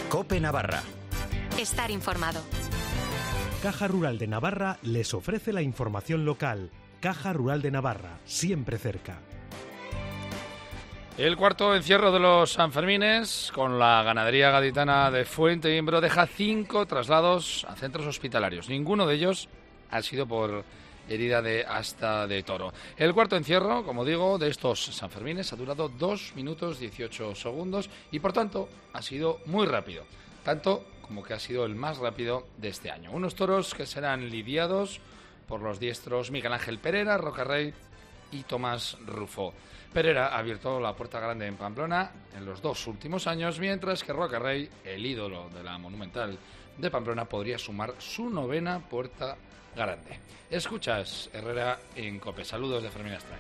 COPE Navarra. Estar informado. Caja Rural de Navarra les ofrece la información local. Caja Rural de Navarra, siempre cerca. El cuarto encierro de los Sanfermines con la ganadería gaditana de Fuente-Imbro deja 5 traslados a centros hospitalarios. Ninguno de ellos ha sido por herida de asta de toro. El cuarto encierro, como digo, de estos Sanfermines ha durado 2 minutos 18 segundos y por tanto ha sido muy rápido. Tanto como que ha sido el más rápido de este año. Unos toros que serán lidiados por los diestros Miguel Ángel Pereira, Rocarrey y Tomás Rufo. Pereira ha abierto la puerta grande en Pamplona en los 2 últimos años, mientras que Rocarrey, el ídolo de la Monumental de Pamplona, podría sumar su 9ª puerta grande. Escuchas Herrera en COPE. Saludos de Fermín Astray.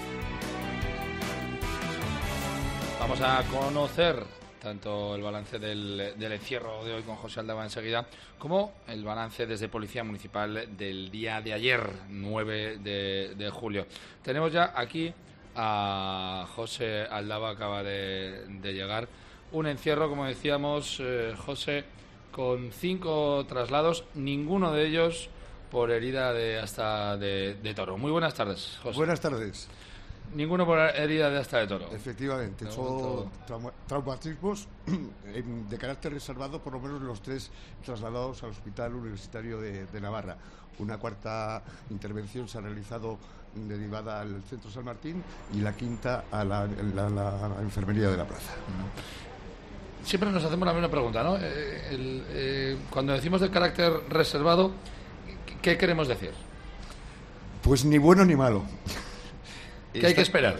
Vamos a conocer tanto el balance del encierro de hoy con José Aldaba enseguida, como el balance desde Policía Municipal del día de ayer, 9 de julio. Tenemos ya aquí a José Aldaba, acaba de llegar. Un encierro, como decíamos, José, con 5 traslados, ninguno de ellos por herida de asta de toro. Muy buenas tardes, José. Buenas tardes. Ninguno por herida de asta de toro. Efectivamente, son traumatismos de carácter reservado, por lo menos los 3 trasladados al Hospital Universitario de Navarra. Una 4ª intervención se ha realizado derivada al Centro San Martín y la 5ª a la Enfermería de la Plaza. Siempre nos hacemos la misma pregunta, ¿no? Cuando decimos de carácter reservado, ¿qué queremos decir? Pues ni bueno ni malo. ¿Qué hay que esperar?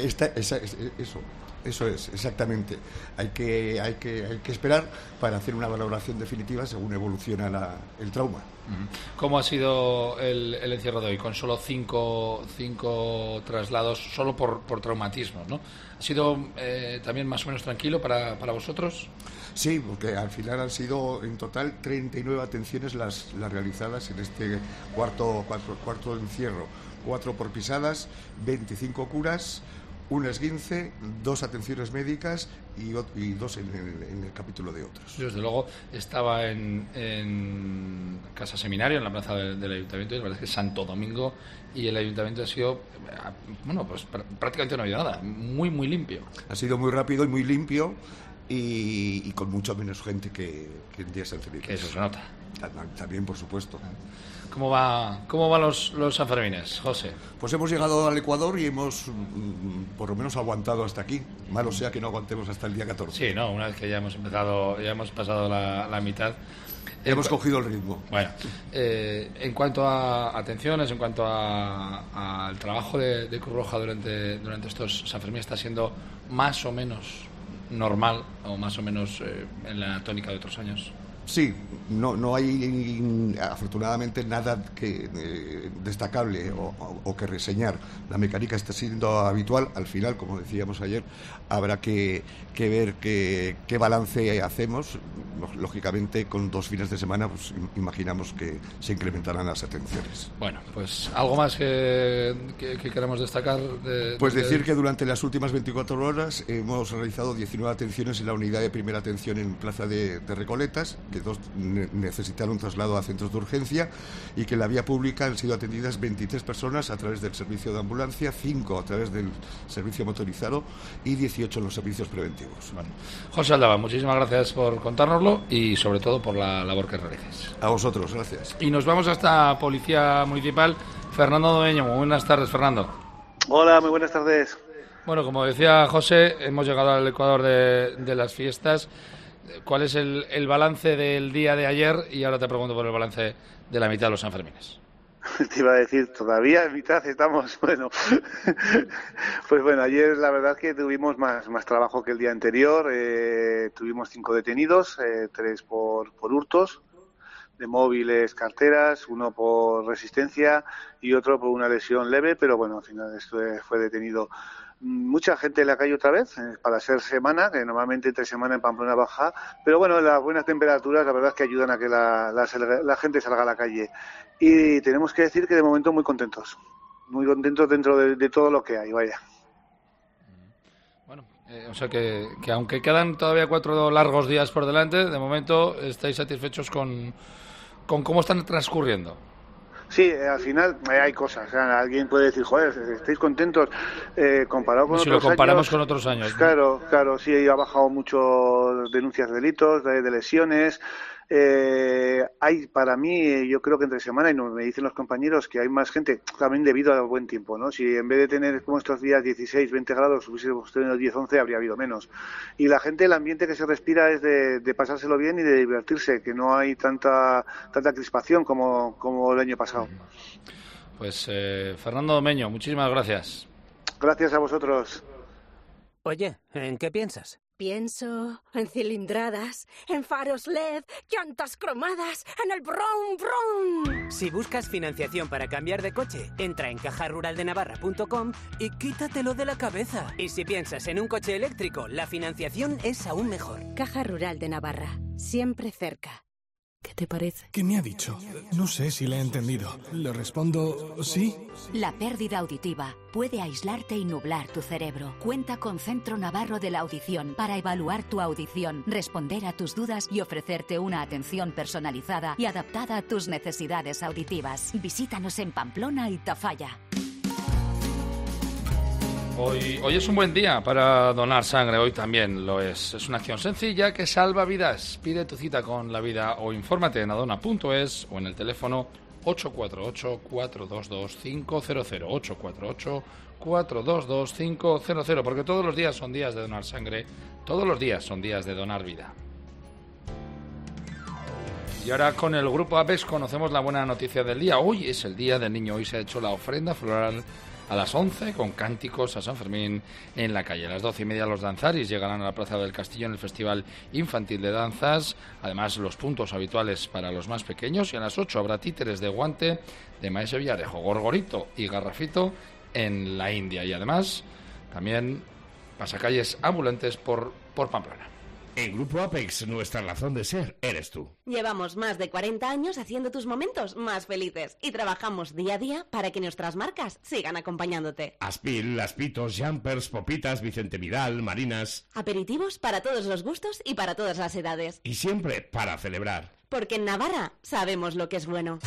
Eso es, exactamente. Hay que esperar para hacer una valoración definitiva según evoluciona el trauma. ¿Cómo ha sido el encierro de hoy? Con solo 5 traslados, solo por traumatismos, ¿no? ¿Ha sido también más o menos tranquilo para vosotros? Sí, porque al final han sido en total 39 atenciones las realizadas en este cuarto encierro. 4 por pisadas, 25 curas, un esguince, 2 atenciones médicas y 2 en el capítulo de otros. Desde luego estaba en Casa Seminario, en la plaza del Ayuntamiento, y la verdad es que Santo Domingo y el Ayuntamiento ha sido, pues prácticamente no ha habido nada, muy muy limpio. Ha sido muy rápido y muy limpio y con mucho menos gente que en días anteriores. Eso se nota. También, por supuesto. ¿Cómo van los Sanfermines, José? Pues hemos llegado al Ecuador y hemos por lo menos aguantado hasta aquí. Malo sea que no aguantemos hasta el día 14. Sí, no, una vez que ya hemos empezado, ya hemos pasado la mitad. Hemos cogido el ritmo. Bueno, en cuanto a atenciones, en cuanto al trabajo de Cruz Roja durante estos Sanfermines, ¿está siendo más o menos normal o más o menos en la tónica de otros años? Sí, no hay afortunadamente nada destacable o que reseñar. La mecánica está siendo habitual. Al final, como decíamos ayer, habrá que ver qué balance hacemos. Lógicamente, con 2 fines de semana, pues imaginamos que se incrementarán las atenciones. Bueno, pues algo más que queramos destacar. Pues decir que durante las últimas 24 horas hemos realizado 19 atenciones en la unidad de primera atención en Plaza de Recoletas, que 2 necesitaron traslado a centros de urgencia, y que en la vía pública han sido atendidas 23 personas a través del servicio de ambulancia, 5 a través del servicio motorizado y 18 en los servicios preventivos. Bueno, José Aldaba, muchísimas gracias por contárnoslo y sobre todo por la labor que realices. A vosotros, gracias. Y nos vamos hasta Policía Municipal. Fernando Domeño, muy buenas tardes, Fernando. Hola, muy buenas tardes. Bueno, como decía José, hemos llegado al Ecuador de las fiestas. ¿Cuál es el balance del día de ayer? Y ahora te pregunto por el balance de la mitad de los Sanfermines. Te iba a decir, todavía en mitad estamos, bueno. Pues bueno, ayer la verdad es que tuvimos más trabajo que el día anterior. Tuvimos 5 detenidos, 3 por hurtos de móviles, carteras, 1 por resistencia y otro por una lesión leve, pero bueno, al final esto fue detenido. Mucha gente en la calle otra vez, para ser semana, que normalmente entre semana en Pamplona baja, pero bueno, las buenas temperaturas la verdad es que ayudan a que la gente salga a la calle. Y tenemos que decir que de momento muy contentos dentro de todo lo que hay, vaya. Bueno, o sea que aunque quedan todavía 4 largos días por delante, de momento estáis satisfechos con cómo están transcurriendo. Sí, al final hay cosas. O sea, alguien puede decir, joder, ¿estáis contentos comparado con otros años? Si lo comparamos con otros años. Claro, sí, ha bajado mucho denuncias de delitos, de lesiones. Hay, para mí, yo creo que entre semana, y me dicen los compañeros que hay más gente, también debido al buen tiempo, ¿no? Si en vez de tener como estos días 16, 20 grados, hubiésemos tenido 10, 11, habría habido menos. Y la gente, el ambiente que se respira es de pasárselo bien y de divertirse, que no hay tanta crispación como el año pasado. Pues Fernando Domeño, muchísimas gracias. Gracias a vosotros. Oye, ¿en qué piensas? Pienso en cilindradas, en faros LED, llantas cromadas, en el brum brum. Si buscas financiación para cambiar de coche, entra en cajaruraldenavarra.com y quítatelo de la cabeza. Y si piensas en un coche eléctrico, la financiación es aún mejor. Caja Rural de Navarra, siempre cerca. ¿Qué te parece? ¿Qué me ha dicho? No sé si le he entendido. Le respondo sí. La pérdida auditiva puede aislarte y nublar tu cerebro. Cuenta con Centro Navarro de la Audición para evaluar tu audición, responder a tus dudas y ofrecerte una atención personalizada y adaptada a tus necesidades auditivas. Visítanos en Pamplona y Tafalla. Hoy es un buen día para donar sangre, hoy también lo es. Es una acción sencilla que salva vidas. Pide tu cita con la vida o infórmate en adona.es o en el teléfono 848-422-500, 848-422-500, porque todos los días son días de donar sangre, todos los días son días de donar vida. Y ahora con el grupo APEX conocemos la buena noticia del día. Hoy es el Día del Niño, hoy se ha hecho la ofrenda floral a las 11 con cánticos a San Fermín en la calle. A las 12:30 los danzaris llegarán a la Plaza del Castillo en el Festival Infantil de Danzas. Además, los puntos habituales para los más pequeños. Y a las 8 habrá títeres de guante de Maese Villarejo, Gorgorito y Garrafito en la India. Y además, también pasacalles ambulantes por Pamplona. En Grupo Apex, nuestra razón de ser eres tú. Llevamos más de 40 años haciendo tus momentos más felices y trabajamos día a día para que nuestras marcas sigan acompañándote. Aspil, Aspitos, Jumpers, Popitas, Vicente Vidal, Marinas. Aperitivos para todos los gustos y para todas las edades. Y siempre para celebrar. Porque en Navarra sabemos lo que es bueno.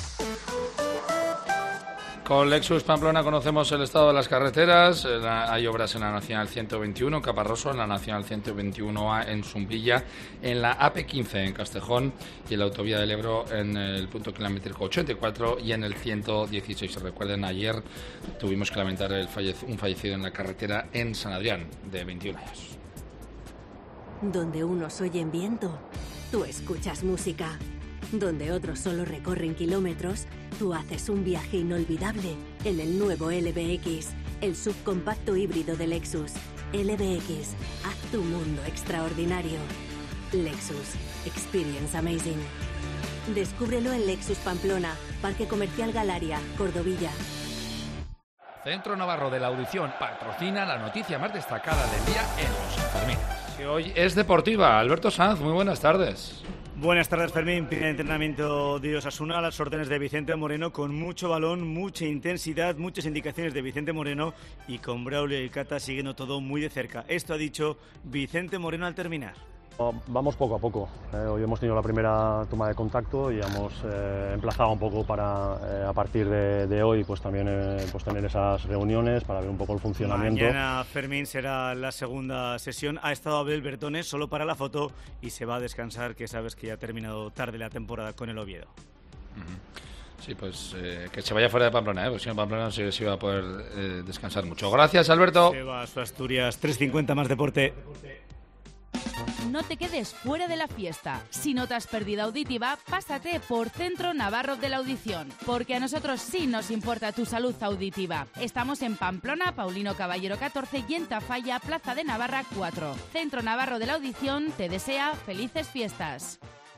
Con Lexus Pamplona conocemos el estado de las carreteras. Hay obras en la Nacional 121 en Caparroso, en la Nacional 121A en Zumbilla, en la AP15 en Castejón y en la Autovía del Ebro en el punto kilométrico 84 y en el 116. Recuerden, ayer tuvimos que lamentar un fallecido en la carretera en San Adrián, de 21 años. Donde unos oyen viento, tú escuchas música. Donde otros solo recorren kilómetros, tú haces un viaje inolvidable en el nuevo LBX, el subcompacto híbrido de Lexus. LBX, haz tu mundo extraordinario. Lexus, experience amazing. Descúbrelo en Lexus Pamplona, Parque Comercial Galaria, Cordovilla. Centro Navarro de la Audición patrocina la noticia más destacada del día en los Sanfermines. Que hoy es deportiva. Alberto Sanz, muy buenas tardes. Buenas tardes, Fermín. Primer entrenamiento de Osasuna a las órdenes de Vicente Moreno, con mucho balón, mucha intensidad, muchas indicaciones de Vicente Moreno y con Braulio y Cata siguiendo todo muy de cerca. Esto ha dicho Vicente Moreno al terminar. Vamos poco a poco. Hoy hemos tenido la primera toma de contacto y hemos emplazado un poco para a partir de hoy pues también pues tener esas reuniones para ver un poco el funcionamiento. Mañana, Fermín, será la segunda sesión. Ha estado Abel Bertones solo para la foto y se va a descansar, que sabes que ya ha terminado tarde la temporada con el Oviedo. Sí, pues que se vaya fuera de Pamplona, porque si no Pamplona no se iba a poder descansar mucho. Gracias, Alberto. Se va a su Asturias, 3:50 más deporte. No te quedes fuera de la fiesta. Si notas pérdida auditiva, pásate por Centro Navarro de la Audición, porque a nosotros sí nos importa tu salud auditiva. Estamos en Pamplona, Paulino Caballero 14 y en Tafalla, Plaza de Navarra 4. Centro Navarro de la Audición te desea felices fiestas.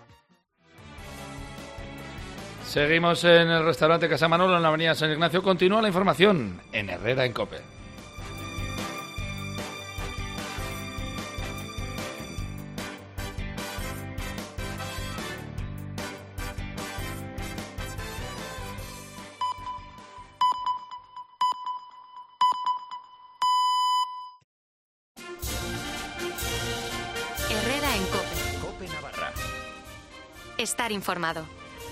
Seguimos en el restaurante Casa Manolo en la avenida San Ignacio. Continúa la información en Herrera en COPE. Estar informado.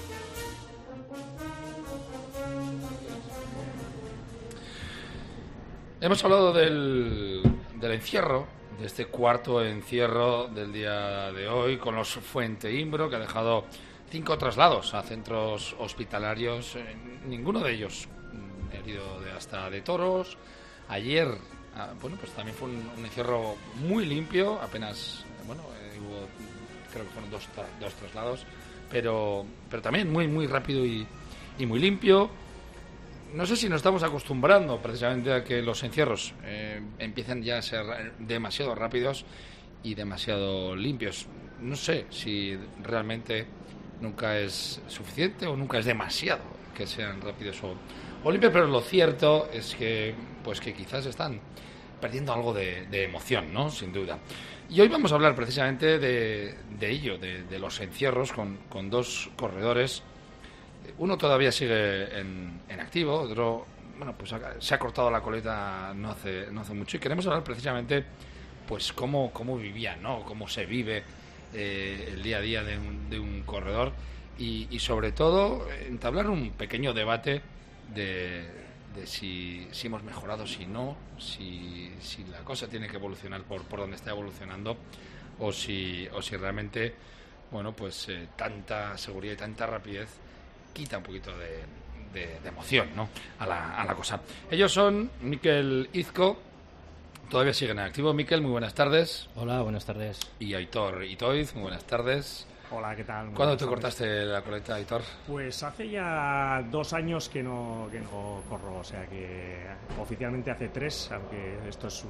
Hemos hablado del encierro, de este cuarto encierro del día de hoy, con los Fuenteimbro, que ha dejado 5 traslados a centros hospitalarios, ninguno de ellos herido hasta de toros. Ayer, bueno, pues también fue un encierro muy limpio, apenas, bueno, hubo, creo que fueron dos traslados, pero también muy rápido y muy limpio. No sé si nos estamos acostumbrando precisamente a que los encierros empiecen ya a ser demasiado rápidos y demasiado limpios. No sé si realmente nunca es suficiente o nunca es demasiado que sean rápidos o limpios, pero lo cierto es que pues que quizás están perdiendo algo de emoción, ¿no? Sin duda. Y hoy vamos a hablar precisamente de ello, de los encierros con 2 corredores. Uno todavía sigue en activo, otro, bueno, pues se ha cortado la coleta no hace mucho, y queremos hablar precisamente pues cómo vivían, ¿no? Cómo se vive el día a día de un corredor y sobre todo entablar un pequeño debate de si hemos mejorado, si no, si la cosa tiene que evolucionar por donde está evolucionando o si realmente, bueno, pues tanta seguridad y tanta rapidez quita un poquito de emoción, ¿no? a la cosa. Ellos son Mikel Izco, todavía siguen en activo. Mikel, muy buenas tardes. Hola, buenas tardes. Y Aitor Itoiz, muy buenas tardes. Hola, ¿qué tal? ¿Cuándo te cortaste la coleta, Aitor? Pues hace ya 2 años que no corro, o sea que oficialmente hace 3, aunque esto es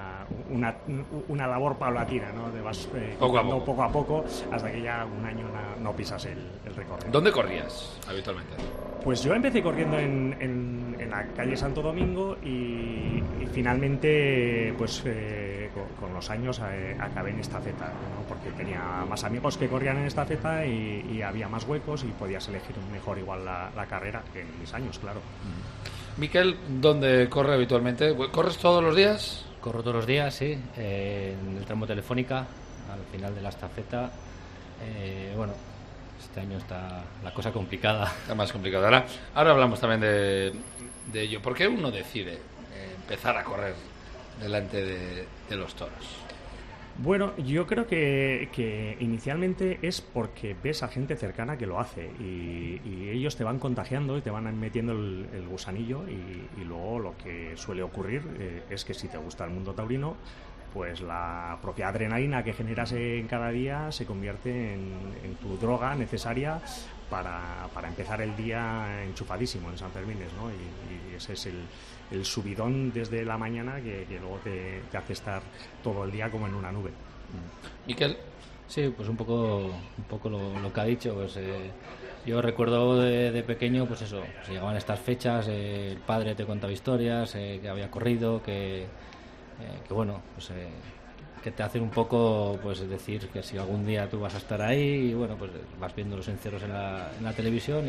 una labor paulatina, ¿no? Te vas poco a poco hasta que ya un año no pisas el recorrido. ¿Dónde corrías habitualmente? Pues yo empecé corriendo en la calle Santo Domingo y finalmente pues con los años acabé en estafeta, ¿no? Porque tenía más amigos que corrían en estafeta y había más huecos y podías elegir mejor igual la carrera que en mis años, claro. Mikel, ¿dónde corre habitualmente? ¿Corres todos los días? Corro todos los días, sí, en el tramo Telefónica, al final de la estafeta. Bueno, este año está la cosa complicada. Está más complicada. Ahora hablamos también de ello. ¿Por qué uno decide empezar a correr delante de los toros? Bueno, yo creo que inicialmente es porque ves a gente cercana que lo hace y ellos te van contagiando y te van metiendo el gusanillo y luego lo que suele ocurrir es que si te gusta el mundo taurino, pues la propia adrenalina que generas en cada día se convierte en tu droga necesaria para empezar el día enchufadísimo en San Fermines, ¿no? Y ese es el subidón desde la mañana que luego te hace estar todo el día como en una nube. Mikel. Sí, pues un poco lo que ha dicho. Pues yo recuerdo de pequeño, pues eso, pues llegaban estas fechas, el padre te contaba historias, que había corrido, que bueno, pues que te hacen un poco, pues decir que si algún día tú vas a estar ahí, y bueno, pues vas viendo los encierros en la televisión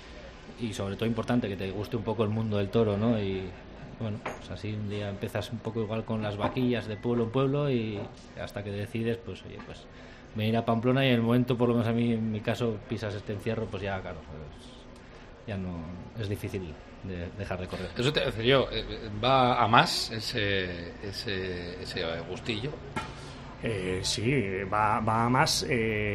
y sobre todo importante que te guste un poco el mundo del toro, ¿no? Y bueno, pues así un día empiezas un poco igual con las vaquillas de pueblo en pueblo y hasta que decides, pues oye, pues venir a Pamplona y en el momento, por lo menos a mí, en mi caso, pisas este encierro, pues ya, claro, pues ya no es difícil de dejar de correr. Eso te voy a decir yo, ¿va a más ese gustillo? Sí, va a más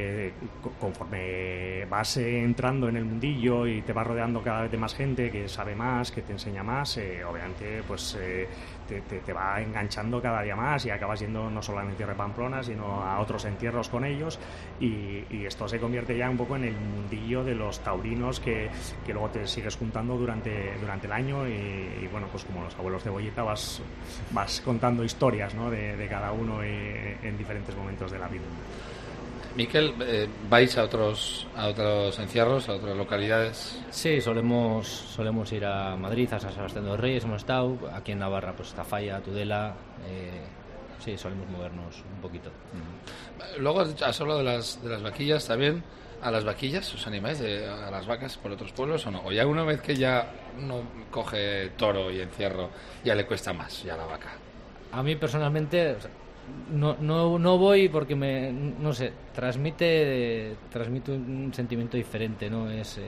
conforme vas entrando en el mundillo y te vas rodeando cada vez de más gente que sabe más, que te enseña más, obviamente pues te va enganchando cada día más y acabas yendo no solo al entierro de Pamplona sino a otros entierros con ellos y esto se convierte ya un poco en el mundillo de los taurinos que luego te sigues juntando durante el año y bueno, pues como los abuelos de Bollita vas contando historias, ¿no? de cada uno en diferentes momentos de la vida. Mikel, ¿vais a otros encierros, a otras localidades? Sí, solemos ir a Madrid, a San Sebastián de los Reyes, hemos estado, aquí en Navarra, pues Tafalla, Tudela, sí, solemos movernos un poquito. Luego has hablado de las vaquillas también. ¿A las vaquillas os animáis a las vacas por otros pueblos o no? O ya una vez que ya uno coge toro y encierro, ya le cuesta más ya la vaca. A mí personalmente no voy porque no sé, transmite un sentimiento diferente, ¿no? Es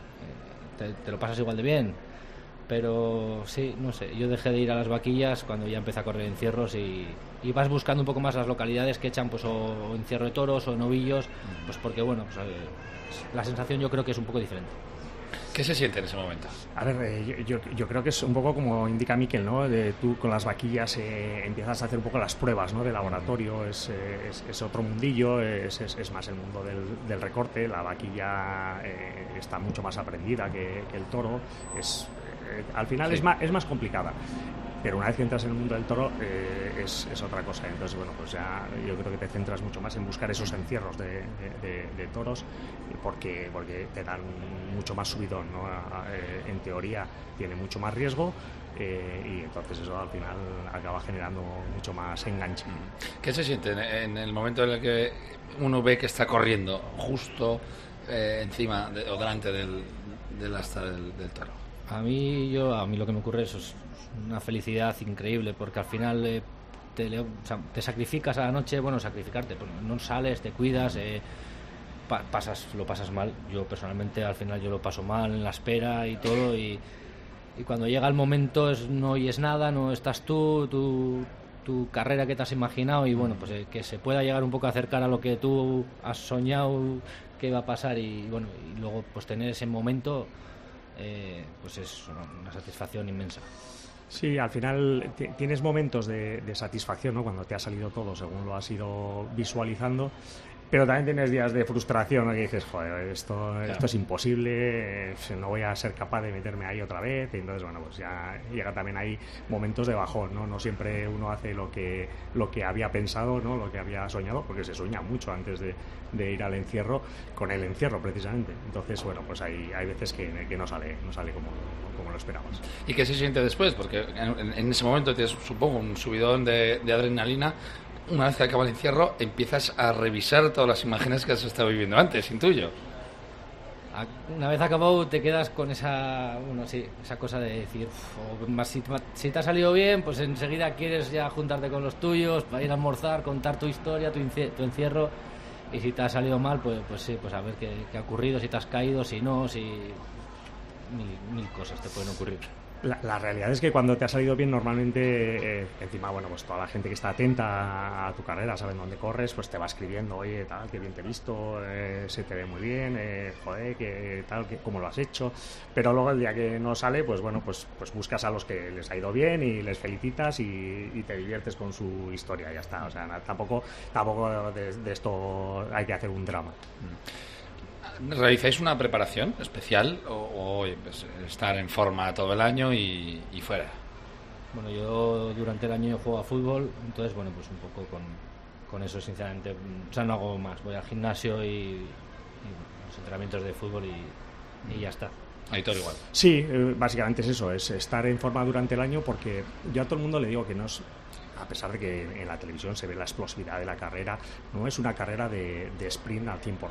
te lo pasas igual de bien, pero sí, no sé, yo dejé de ir a las vaquillas cuando ya empecé a correr encierros y vas buscando un poco más las localidades que echan pues o encierro de toros o novillos, pues porque bueno, pues la sensación yo creo que es un poco diferente. ¿Qué se siente en ese momento? A ver, yo creo que es un poco como indica Miquel, ¿no? Tú con las vaquillas empiezas a hacer un poco las pruebas, ¿no? De laboratorio, es otro mundillo, es más el mundo del recorte. La vaquilla está mucho más aprendida que el toro. Al final sí. es más complicada. Pero una vez que entras en el mundo del toro es otra cosa. Entonces, bueno, pues ya yo creo que te centras mucho más en buscar esos encierros de toros porque te dan mucho más subidón, ¿no? En teoría tiene mucho más riesgo y entonces eso al final acaba generando mucho más enganche. ¿Qué se siente en el momento en el que uno ve que está corriendo justo encima o delante del asta del toro? A mí lo que me ocurre es una felicidad increíble porque al final te sacrificas a la noche, bueno, sacrificarte, pues no sales, te cuidas, lo pasas mal. Yo personalmente al final yo lo paso mal en la espera y todo y cuando llega el momento no oyes nada, no estás tu carrera que te has imaginado y bueno, pues que se pueda llegar un poco a acercar a lo que tú has soñado que va a pasar y bueno, y luego pues tener ese momento pues es una satisfacción inmensa. Sí, al final tienes momentos de satisfacción, ¿no? Cuando te ha salido todo según lo has ido visualizando, pero también tienes días de frustración, ¿no? Que dices, joder, esto es imposible, no voy a ser capaz de meterme ahí otra vez, y entonces, bueno, pues ya llega también ahí momentos de bajón, ¿no? No siempre uno hace lo que había pensado, ¿no? Lo que había soñado, porque se sueña mucho antes de ir al encierro, con el encierro precisamente. Entonces, bueno, pues hay veces que no sale como lo esperabas. ¿Y qué se siente después? Porque en ese momento tienes, supongo, un subidón de adrenalina. Una vez que acaba el encierro, empiezas a revisar todas las imágenes que has estado viviendo antes, intuyo. Una vez acabado te quedas con esa cosa de decir, si te ha salido bien, pues enseguida quieres ya juntarte con los tuyos para ir a almorzar, contar tu historia, tu encierro, y si te ha salido mal, pues sí, pues a ver qué ha ocurrido, si te has caído, si no, si mil cosas te pueden ocurrir. La realidad es que cuando te ha salido bien, normalmente, encima, bueno, pues toda la gente que está atenta a tu carrera, saben dónde corres, pues te va escribiendo, oye, tal, qué bien te he visto, se te ve muy bien, joder, qué tal, cómo lo has hecho. Pero luego el día que no sale, pues bueno, pues buscas a los que les ha ido bien y les felicitas y te diviertes con su historia, ya está. O sea, tampoco de esto hay que hacer un drama. ¿Realizáis una preparación especial o pues, estar en forma todo el año y fuera? Bueno, yo durante el año juego a fútbol, entonces bueno, pues un poco con eso sinceramente, o sea, no hago más, voy al gimnasio y los entrenamientos de fútbol y ya está. Aitor igual. Sí, básicamente es eso, es estar en forma durante el año, porque yo a todo el mundo le digo que no es, a pesar de que en la televisión se ve la explosividad de la carrera, no es una carrera de sprint al 100%.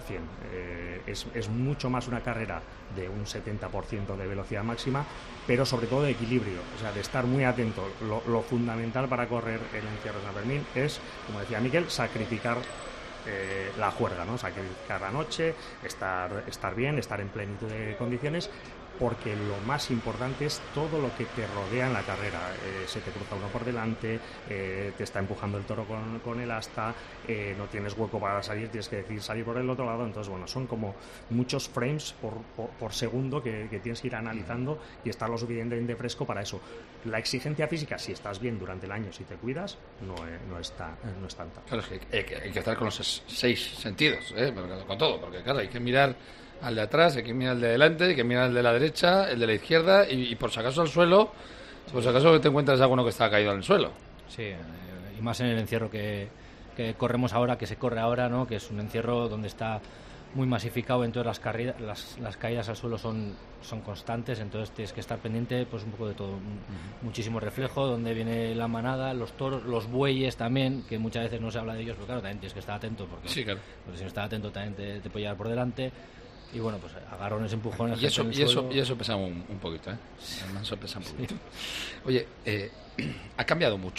Es mucho más una carrera de un 70% de velocidad máxima, pero sobre todo de equilibrio, o sea, de estar muy atento. Lo fundamental para correr el encierro de San Fermín es, como decía Miquel, sacrificar la juerga, ¿no? Sacrificar la noche, estar bien, estar en plenitud de condiciones, porque lo más importante es todo lo que te rodea en la carrera. Se te cruza uno por delante, te está empujando el toro con el asta, no tienes hueco para salir, tienes que decidir salir por el otro lado. Entonces, bueno, son como muchos frames por segundo que tienes que ir analizando y estar lo suficientemente fresco para eso. La exigencia física, si estás bien durante el año, si te cuidas, no es tanta. Claro, es que hay que estar con los 6 sentidos, con todo, porque claro, hay que mirar al de atrás, hay que mirar al de delante, hay que mirar al de la derecha, el de la izquierda y por si acaso al suelo, por si acaso te encuentras alguno que está caído en el suelo. Sí, y más en el encierro que corremos ahora, que se corre ahora, ¿no? Que es un encierro donde está muy masificado, entonces las caídas al suelo son constantes, entonces tienes que estar pendiente pues un poco de todo, muchísimo reflejo, donde viene la manada, los toros, los bueyes también, que muchas veces no se habla de ellos, pero claro, también tienes que estar atento, porque, sí, claro, porque si no estás atento también te puede llevar por delante. Y bueno, pues agarrones, empujones. Y eso pesa un poquito, ¿eh? El manso pesa un poquito. Sí. Oye, ¿ha cambiado mucho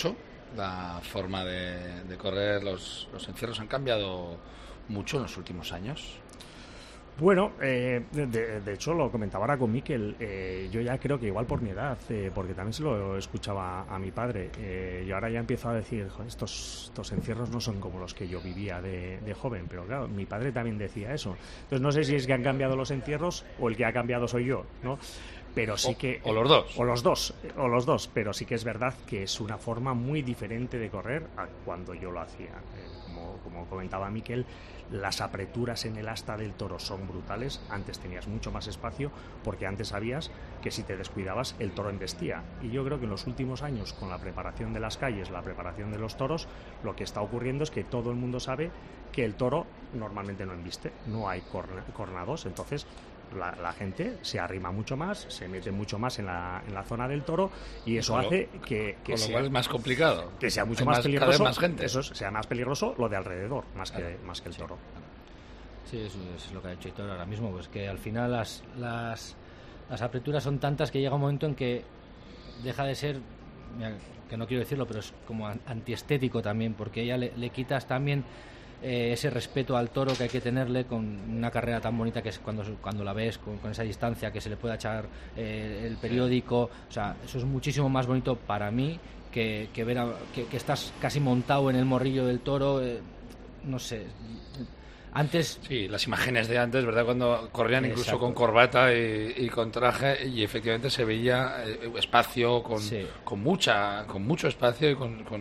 la forma de correr. Los encierros han cambiado mucho en los últimos años. Bueno, de hecho lo comentaba ahora con Miquel, yo ya creo que igual por mi edad, porque también se lo escuchaba a mi padre, yo ahora ya empiezo a decir, estos encierros no son como los que yo vivía de joven, pero claro, mi padre también decía eso. Entonces no sé si es que han cambiado los encierros o el que ha cambiado soy yo, ¿no? Pero sí que... O los dos. O los dos, pero sí que es verdad que es una forma muy diferente de correr a cuando yo lo hacía. Como comentaba Miquel, las apreturas en el asta del toro son brutales. Antes tenías mucho más espacio porque antes sabías que si te descuidabas el toro embestía. Y yo creo que en los últimos años, con la preparación de las calles, la preparación de los toros, lo que está ocurriendo es que todo el mundo sabe que el toro normalmente no embiste, no hay cornados, entonces la gente se arrima mucho más, se mete mucho más en la zona del toro y eso hace que con lo cual es más complicado, que sea mucho más peligroso, cada vez más gente. Eso sea más peligroso lo de alrededor más que el toro. Sí, eso es lo que ha hecho Hitor ahora mismo, pues que al final las aperturas son tantas que llega un momento en que deja de ser, que no quiero decirlo, pero es como antiestético también, porque ya le quitas también ese respeto al toro que hay que tenerle con una carrera tan bonita que es cuando la ves con esa distancia, que se le pueda echar el periódico. O sea, eso es muchísimo más bonito para mí que ver que estás casi montado en el morrillo del toro. No sé, antes... Sí, las imágenes de antes, ¿verdad? Cuando corrían incluso con corbata y con traje, y efectivamente se veía espacio con mucho espacio y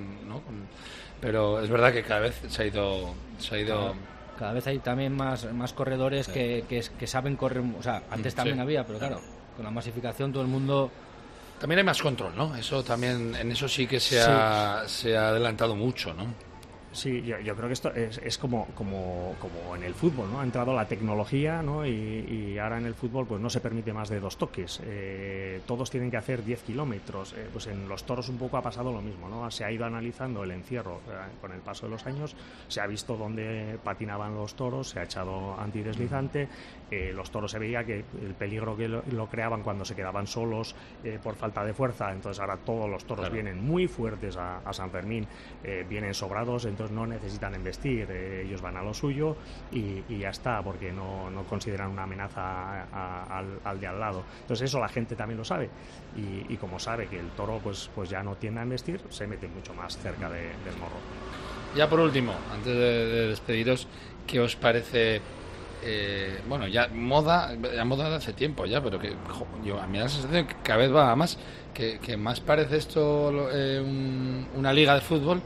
pero es verdad que cada vez se ha ido... Cada vez hay también más corredores que saben correr. O sea, antes también había, pero claro, con la masificación todo el mundo... También hay más control, ¿no? Eso también, en eso sí que se ha adelantado mucho, ¿no? Sí, yo creo que esto es como en el fútbol, ¿no? Ha entrado la tecnología, ¿no? Y ahora en el fútbol pues no se permite más de 2 toques. Todos tienen que hacer 10 kilómetros. Pues en los toros un poco ha pasado lo mismo, ¿no? Se ha ido analizando el encierro con el paso de los años, se ha visto dónde patinaban los toros, se ha echado antideslizante, los toros se veía que el peligro que lo creaban cuando se quedaban solos por falta de fuerza, entonces ahora todos los toros vienen muy fuertes a San Fermín, vienen sobrados, entonces no necesitan embestir, ellos van a lo suyo y ya está, porque no consideran una amenaza al de al lado. Entonces eso la gente también lo sabe y como sabe que el toro pues ya no tiende a embestir, se mete mucho más cerca del morro. Ya por último, antes de despediros, ¿qué os parece? Bueno, ya moda de hace tiempo ya, pero que a mí la sensación que cada vez va a más, que más parece esto una liga de fútbol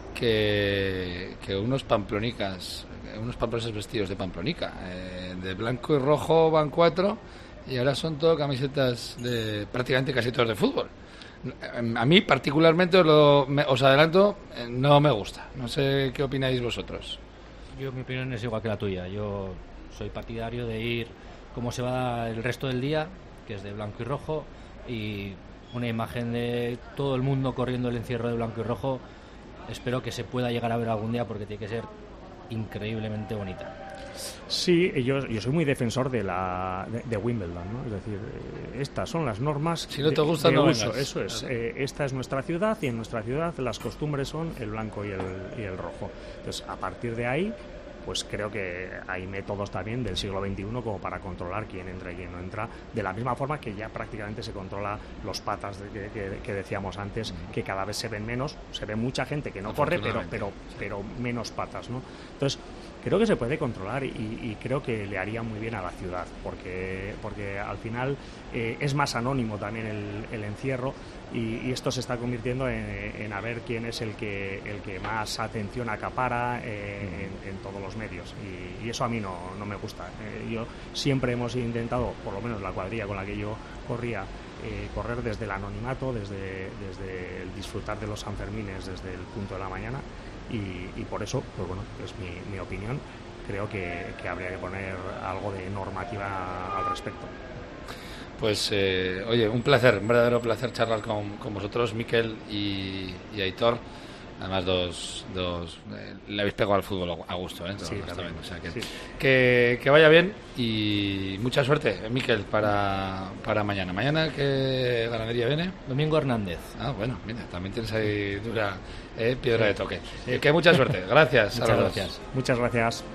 que unos pamplonicas vestidos de pamplonica, de blanco y rojo van 4 y ahora son todo camisetas de prácticamente casi todos de fútbol. A mí particularmente os adelanto, no me gusta. No sé qué opináis vosotros. Mi opinión es igual que la tuya. Yo soy partidario de ir como se va el resto del día, que es de blanco y rojo, y una imagen de todo el mundo corriendo el encierro de blanco y rojo. Espero que se pueda llegar a ver algún día porque tiene que ser increíblemente bonita. Sí, yo soy muy defensor de Wimbledon, ¿no? Es decir, estas son las normas. Si no te gusta, no uso. vengas. Eso es. Esta es nuestra ciudad y en nuestra ciudad las costumbres son el blanco y el rojo. Entonces, a partir de ahí, pues creo que hay métodos también del siglo XXI como para controlar quién entra y quién no entra, de la misma forma que ya prácticamente se controla los patas que decíamos antes, que cada vez se ven menos, se ve mucha gente que no corre, pero menos patas, ¿no? Entonces, creo que se puede controlar y creo que le haría muy bien a la ciudad, porque al final es más anónimo también el encierro y esto se está convirtiendo en a ver quién es el que más atención acapara en todos los medios y eso a mí no me gusta. Yo siempre hemos intentado, por lo menos la cuadrilla con la que yo corría, correr desde el anonimato, desde el disfrutar de los Sanfermines desde el punto de la mañana y por eso, pues bueno, es mi opinión, creo que habría que poner algo de normativa al respecto. Pues oye, un verdadero placer charlar con vosotros, Miquel y Aitor. Además, le habéis pegado al fútbol a gusto, ¿eh? Sí, claro. O sea, Sí. que vaya bien y mucha suerte, Miquel, para mañana. ¿Mañana qué ganadería viene? Domingo Hernández. Ah, bueno, mira, también tienes ahí dura piedra de toque. Que mucha suerte. Gracias. Muchas gracias. Muchas gracias.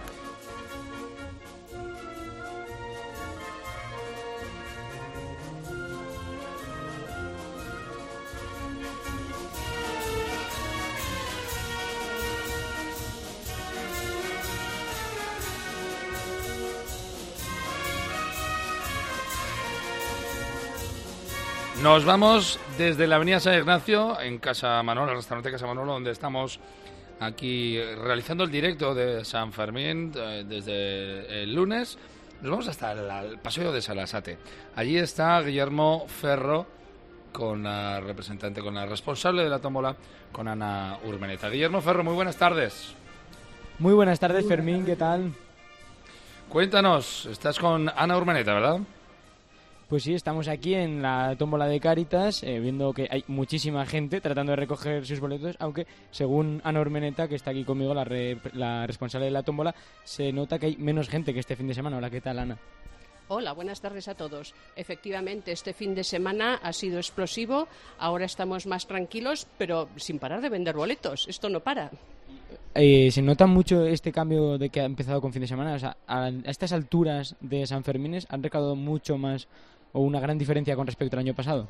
Nos vamos desde la avenida San Ignacio, en Casa Manolo, el restaurante Casa Manolo, donde estamos aquí realizando el directo de San Fermín desde el lunes. Nos vamos hasta el paseo de Salasate. Allí está Guillermo Ferro con la representante, con la responsable de la tómbola, con Ana Urmeneta. Guillermo Ferro, muy buenas tardes. Muy buenas tardes, Fermín, ¿qué tal? Cuéntanos, estás con Ana Urmeneta, ¿verdad? Pues sí, estamos aquí en la tómbola de Cáritas, viendo que hay muchísima gente tratando de recoger sus boletos, aunque según Ana Urmeneta, que está aquí conmigo, la responsable de la tómbola, se nota que hay menos gente que este fin de semana. Hola, ¿qué tal, Ana? Hola, buenas tardes a todos. Efectivamente, este fin de semana ha sido explosivo, ahora estamos más tranquilos, pero sin parar de vender boletos, esto no para. Se nota mucho este cambio de que ha empezado con fin de semana, o sea, a estas alturas de San Fermines han recaudado mucho más o una gran diferencia con respecto al año pasado.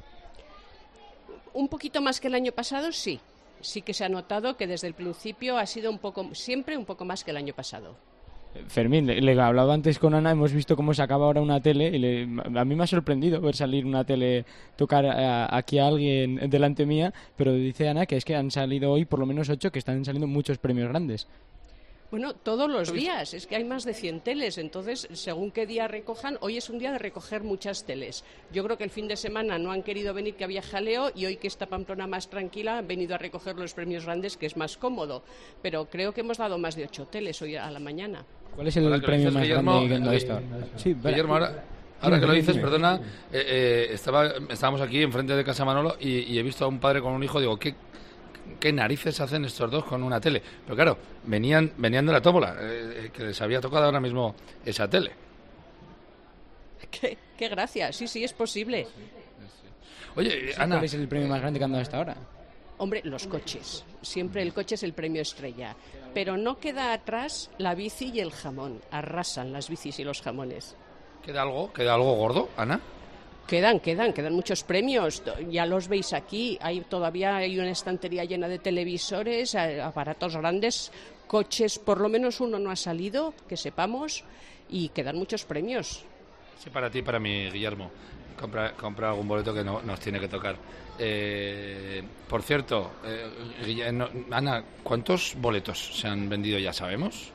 Un poquito más que el año pasado, sí. Sí que se ha notado que desde el principio ha sido siempre un poco más que el año pasado. Fermín, le hablaba antes con Ana, hemos visto cómo sacaba ahora una tele y a mí me ha sorprendido ver salir una tele, tocar aquí a alguien delante mía, pero dice Ana que es que han salido hoy por lo menos 8, que están saliendo muchos premios grandes. Bueno, todos los días, es que hay más de 100 teles, entonces según qué día recojan, hoy es un día de recoger muchas teles. Yo creo que el fin de semana no han querido venir, que había jaleo, y hoy que está Pamplona más tranquila han venido a recoger los premios grandes, que es más cómodo, pero creo que hemos dado más de 8 teles hoy a la mañana. ¿Cuál es el premio más grande que no ha visto? Sí, Guillermo, ahora que lo dices, perdona, estábamos aquí enfrente de Casa Manolo y he visto a un padre con un hijo, digo, ¿qué narices hacen estos dos con una tele? Pero claro, venían de la tómbola, que les había tocado ahora mismo esa tele. Qué gracia, sí, es posible. Oye, Ana, ¿cuál es el premio más grande que han dado hasta ahora? Hombre, los coches. Siempre el coche es el premio estrella. Pero no queda atrás la bici y el jamón. Arrasan las bicis y los jamones. ¿Queda algo gordo, Ana? Quedan muchos premios. Ya los veis aquí. Todavía hay una estantería llena de televisores, aparatos grandes, coches. Por lo menos uno no ha salido, que sepamos, y quedan muchos premios. Sí, para ti y para mí, Guillermo. Compra algún boleto que nos tiene que tocar. Por cierto, Ana, ¿cuántos boletos se han vendido ya sabemos?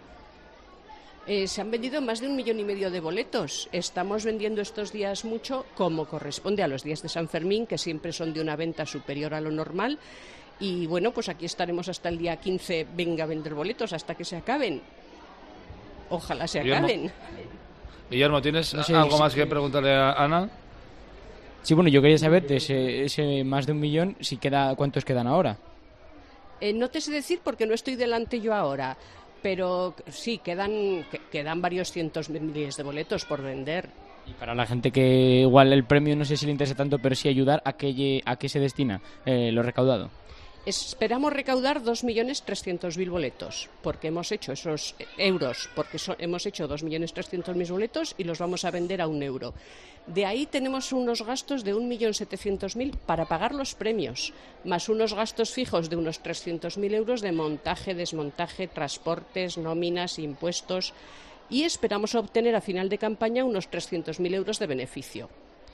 Se han vendido más de 1,5 millones de boletos. Estamos vendiendo estos días mucho, como corresponde a los días de San Fermín, que siempre son de una venta superior a lo normal. Y bueno, pues aquí estaremos hasta el día 15, venga a vender boletos hasta que se acaben. Ojalá se acaben. Guillermo, ¿tienes algo más que preguntarle a Ana? Sí, bueno, yo quería saber de ese más de 1 millón, ¿cuántos quedan ahora? No te sé decir porque no estoy delante yo ahora, pero sí, quedan varios cientos de miles de boletos por vender. Y para la gente que igual el premio no sé si le interesa tanto, pero sí ayudar, ¿a qué se destina lo recaudado? Esperamos recaudar 2.300.000 boletos, porque hemos hecho esos euros, porque hemos hecho 2.300.000 boletos y los vamos a vender a €1. De ahí tenemos unos gastos de 1.700.000 para pagar los premios, más unos gastos fijos de unos 300.000 euros de montaje, desmontaje, transportes, nóminas, impuestos, y esperamos obtener a final de campaña unos 300.000 euros de beneficio.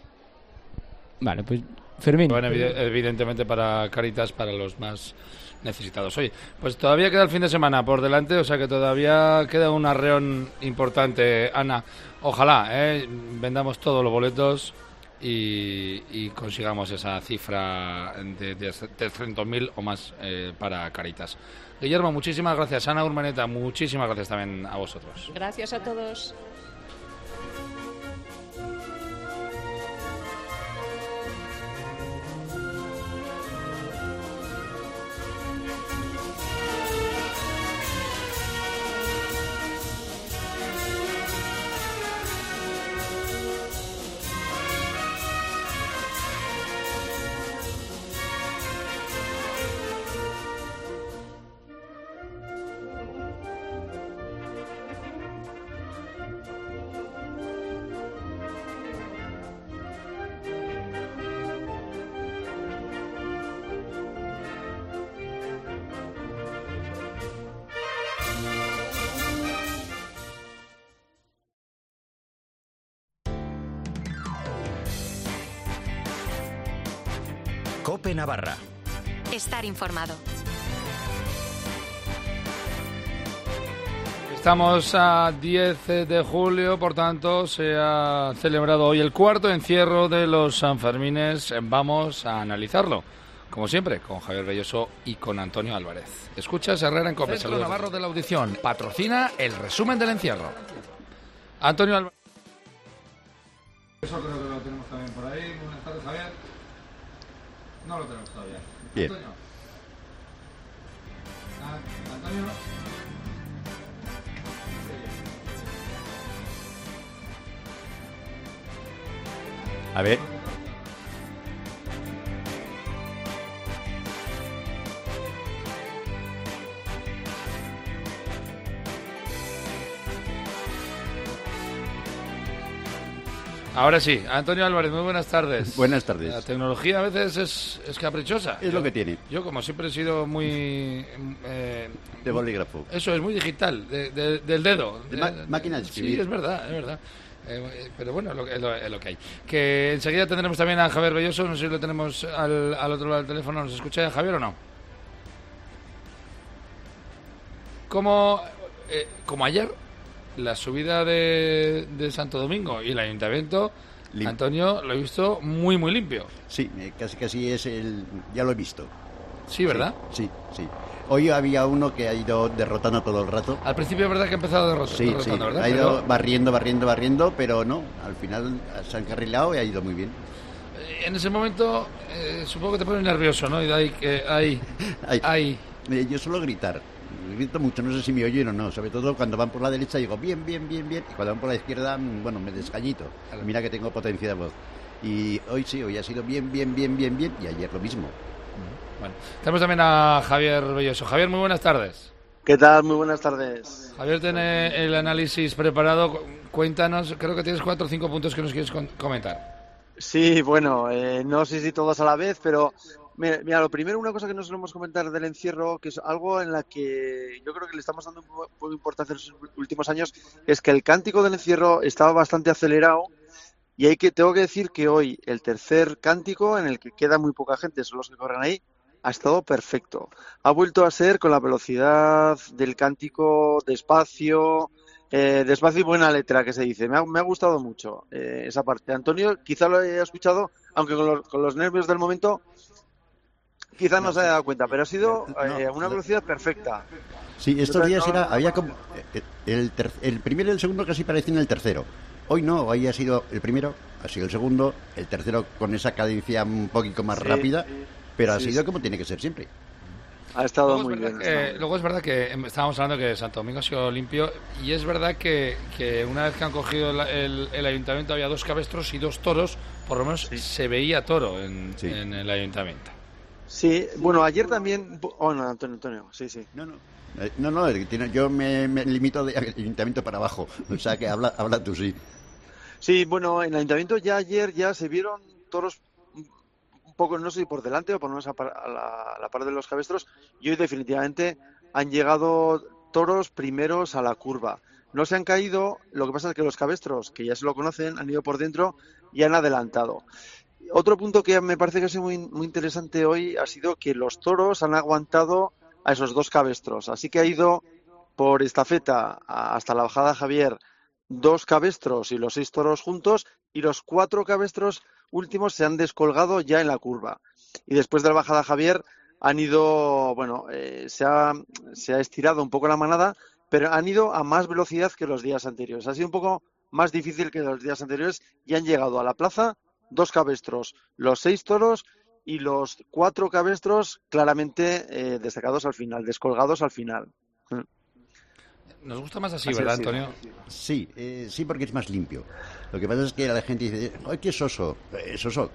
Vale, pues Fermín. Bueno, evidentemente para Cáritas, para los más necesitados. Oye, pues todavía queda el fin de semana por delante, o sea que todavía queda un arreón importante, Ana. Ojalá vendamos todos los boletos y consigamos esa cifra de 300.000 o más para Cáritas. Guillermo, muchísimas gracias. Ana Urmeneta, muchísimas gracias también a vosotros. Gracias a todos. COPE Navarra. Estar informado. Estamos a 10 de julio, por tanto, se ha celebrado hoy el cuarto encierro de los Sanfermines. Vamos a analizarlo, como siempre, con Javier Belloso y con Antonio Álvarez. Escuchas Herrera en COPE. Centro Navarro de la Audición patrocina el resumen del encierro. Antonio Álvarez. Eso creo que lo tenemos también por ahí. Buenas tardes, Javier. No lo tenemos todavía. Bien. Antonio. A ver. Ahora sí, Antonio Álvarez, muy buenas tardes. Buenas tardes. La tecnología a veces es caprichosa. Es lo que tiene. Yo, como siempre, he sido muy... de bolígrafo. Eso, es muy digital, del dedo. Máquina de escribir. Sí, es verdad, es verdad. Pero bueno, es lo que hay. Que enseguida tendremos también a Javier Belloso, no sé si lo tenemos al otro lado del teléfono. ¿Nos escucha Javier o no? Como ayer, la subida de Santo Domingo y el ayuntamiento, Antonio, lo he visto muy, muy limpio. Sí, casi es ya lo he visto. Sí, ¿verdad? Sí. Hoy había uno que ha ido derrotando todo el rato. Al principio es verdad que ha empezado derrotando, ¿verdad? Ha ido barriendo, pero no, al final se ha encarrilado y ha ido muy bien. En ese momento supongo que te pones nervioso, ¿no? Y de ahí que Yo suelo gritar. Grito mucho, no sé si me oyen o no, sobre todo cuando van por la derecha digo bien, y cuando van por la izquierda, bueno, me descañito. Mira que tengo potencia de voz. Y hoy ha sido bien, y ayer lo mismo. Bueno, tenemos también a Javier Belloso. Javier, muy buenas tardes. ¿Qué tal? Muy buenas tardes. Javier tiene el análisis preparado. Cuéntanos, creo que tienes 4 o 5 puntos que nos quieres comentar. Sí, bueno, no sé si todos a la vez, pero mira, lo primero, una cosa que nos solemos comentar del encierro, que es algo en la que yo creo que le estamos dando un poco de importancia en los últimos años, es que el cántico del encierro estaba bastante acelerado y tengo que decir que hoy el tercer cántico, en el que queda muy poca gente, son los que corren ahí, ha estado perfecto. Ha vuelto a ser con la velocidad del cántico, despacio y buena letra, que se dice. Me ha gustado mucho esa parte. Antonio quizá lo haya escuchado, aunque con los nervios del momento quizá no se haya dado cuenta, pero ha sido una velocidad perfecta. Sí, estos días había como el primero y el segundo casi parecían el tercero. Hoy no, hoy ha sido el primero, ha sido el segundo, el tercero con esa cadencia un poquito más rápida, pero ha sido como tiene que ser siempre. Ha estado muy bien. Luego es verdad que estábamos hablando que Santo Domingo ha sido limpio y es verdad que una vez que han cogido el ayuntamiento había 2 cabestros y 2 toros, por lo menos se veía toro en el ayuntamiento. Sí, bueno, ayer también... no, Antonio, sí. No, yo me limito del ayuntamiento para abajo, o sea que habla tú, sí. Sí, bueno, en el ayuntamiento ayer se vieron toros un poco, no sé si por delante o por lo menos a la par de los cabestros, y hoy definitivamente han llegado toros primeros a la curva. No se han caído, lo que pasa es que los cabestros, que ya se lo conocen, han ido por dentro y han adelantado. Otro punto que me parece que ha sido muy, muy interesante hoy ha sido que los toros han aguantado a esos 2 cabestros. Así que ha ido por estafeta hasta la bajada Javier 2 cabestros y los 6 toros juntos, y los 4 cabestros últimos se han descolgado ya en la curva. Y después de la bajada Javier han ido, se ha estirado un poco la manada, pero han ido a más velocidad que los días anteriores. Ha sido un poco más difícil que los días anteriores y han llegado a la plaza 2 cabestros, los 6 toros y los 4 cabestros claramente destacados al final, descolgados al final. Nos gusta más así, ¿verdad, Antonio? Sí, porque es más limpio. Lo que pasa es que la gente dice, ¡ay, qué soso! Soso.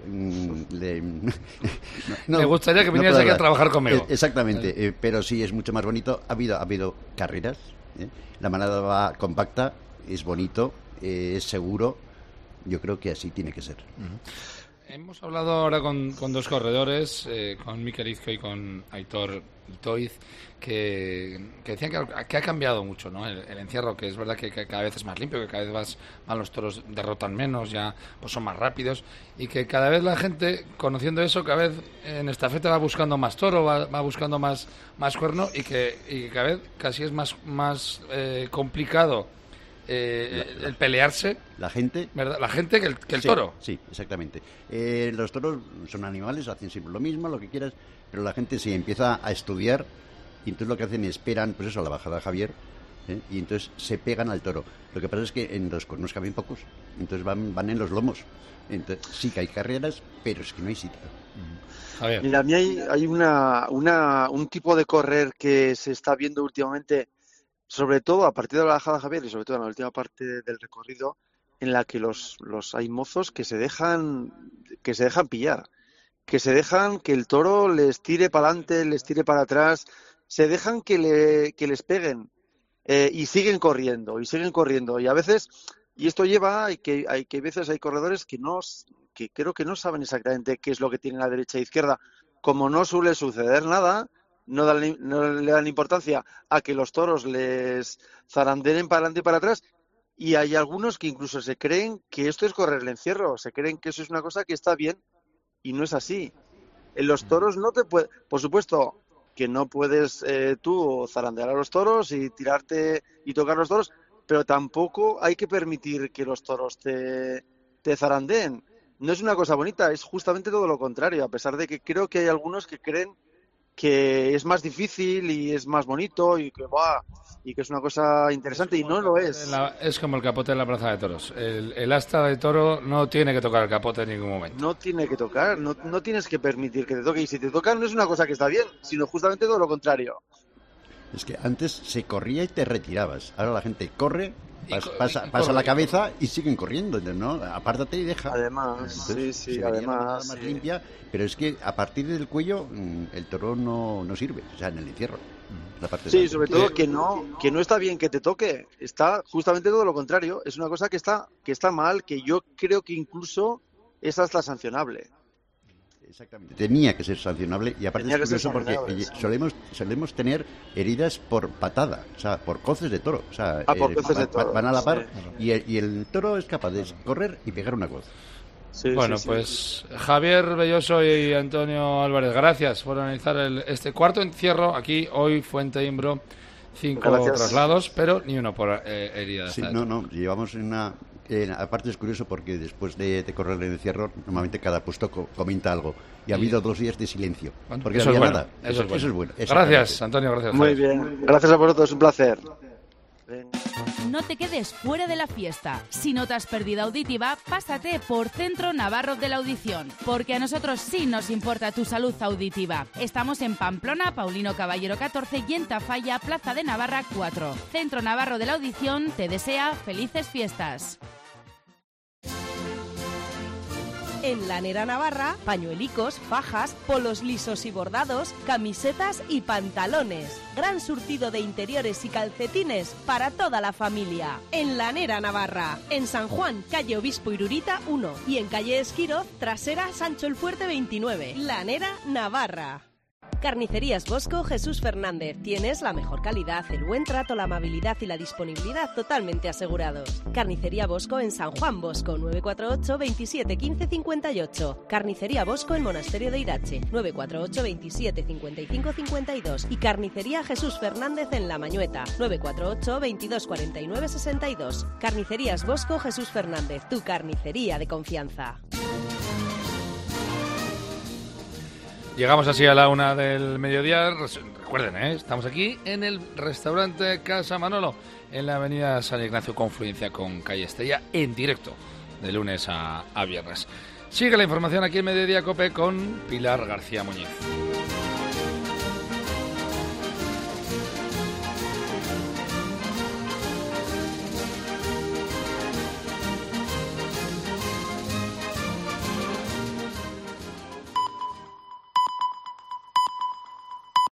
Me gustaría que vinieras aquí a trabajar conmigo. Exactamente, pero sí, es mucho más bonito. Ha habido carreras, la manada va compacta, es bonito, es seguro. Yo creo que así tiene que ser. Hemos hablado ahora con dos corredores, con Mikel Izco y con Aitor Itoiz, que decían que ha cambiado mucho, ¿no? El encierro, que es verdad que cada vez es más limpio, que cada vez más los toros derrotan menos, ya pues son más rápidos, y que cada vez la gente, conociendo eso, cada vez en estafeta va buscando más toro, va buscando más cuerno, y que cada vez casi es más complicado el pelearse, la gente, ¿verdad? La gente que el toro. Sí, exactamente. Los toros son animales, hacen siempre lo mismo, lo que quieras, pero la gente sí empieza a estudiar y entonces lo que hacen es esperan, pues eso, a la bajada de Javier, y entonces se pegan al toro. Lo que pasa es que en los cuernos caben pocos, entonces van en los lomos. Entonces sí que hay carreras, pero es que no hay sitio. Javier. Mira, a mí hay un tipo de correr que se está viendo últimamente, sobre todo a partir de la bajada de Javier y sobre todo en la última parte del recorrido, en la que los hay mozos que se dejan pillar, que se dejan que el toro les tire para adelante, les tire para atrás, se dejan que les peguen y siguen corriendo y a veces, y esto lleva a que hay veces hay corredores que creo que no saben exactamente qué es lo que tienen a derecha e izquierda. Como no suele suceder nada, no le dan importancia a que los toros les zarandeen para adelante y para atrás, y hay algunos que incluso se creen que esto es correr el encierro, se creen que eso es una cosa que está bien, y no es así. En los toros no te puede, por supuesto que no puedes tú zarandear a los toros y tirarte y tocar los toros, pero tampoco hay que permitir que los toros te zarandeen. No es una cosa bonita, es justamente todo lo contrario, a pesar de que creo que hay algunos que creen que es más difícil y es más bonito y que es una cosa interesante, y no lo es. Es como el capote en la plaza de toros. El asta de toro no tiene que tocar el capote en ningún momento. No tiene que tocar, no tienes que permitir que te toque, y si te toca no es una cosa que está bien, sino justamente todo lo contrario. Es que antes se corría y te retirabas, ahora la gente corre, pasa la cabeza y siguen corriendo, ¿no? Apártate y deja. Además, además más limpia, pero es que a partir del cuello el toro no sirve, o sea, en el encierro. La parte sobre todo que no está bien que te toque, está justamente todo lo contrario, es una cosa que está mal, que yo creo que incluso es hasta sancionable. Exactamente. Tenía que ser sancionable, y aparte es curioso porque solemos tener heridas por patada, o sea, por coces de toro. O sea, por coces de toro. Van a la par, y el toro es capaz de correr y pegar una coz. Pues Javier Belloso y Antonio Álvarez, gracias por analizar este cuarto encierro aquí hoy, Fuente Imbro. 5 traslados, pero ni uno por herida. Sí, no, llevamos una... aparte es curioso porque después de correr el encierro, normalmente cada puesto comenta algo. Y ha habido 2 días de silencio. Porque eso no había es bueno, nada. Eso es bueno. Gracias, Antonio, gracias. Muy bien. Gracias a vosotros, un placer. No te quedes fuera de la fiesta. Si notas pérdida auditiva, pásate por Centro Navarro de la Audición, porque a nosotros sí nos importa tu salud auditiva. Estamos en Pamplona, Paulino Caballero 14 y en Tafalla, Plaza de Navarra 4. Centro Navarro de la Audición te desea felices fiestas. En Lanera Navarra, pañuelicos, fajas, polos lisos y bordados, camisetas y pantalones. Gran surtido de interiores y calcetines para toda la familia. En Lanera Navarra, en San Juan, calle Obispo Irurita 1 y en calle Esquiroz, trasera Sancho el Fuerte 29. Lanera Navarra. Carnicerías Bosco Jesús Fernández. Tienes la mejor calidad, el buen trato, la amabilidad y la disponibilidad totalmente asegurados. Carnicería Bosco en San Juan Bosco, 948 27 15 58. Carnicería Bosco en Monasterio de Irache, 948 27 55 52. Y Carnicería Jesús Fernández en La Mañueta, 948 22 49 62. Carnicerías Bosco Jesús Fernández, tu carnicería de confianza. Llegamos así a la 1 del mediodía. Recuerden, estamos aquí en el restaurante Casa Manolo, en la avenida San Ignacio, confluencia con calle Estella, en directo, de lunes a viernes. Sigue la información aquí en Mediodía COPE con Pilar García Muñiz.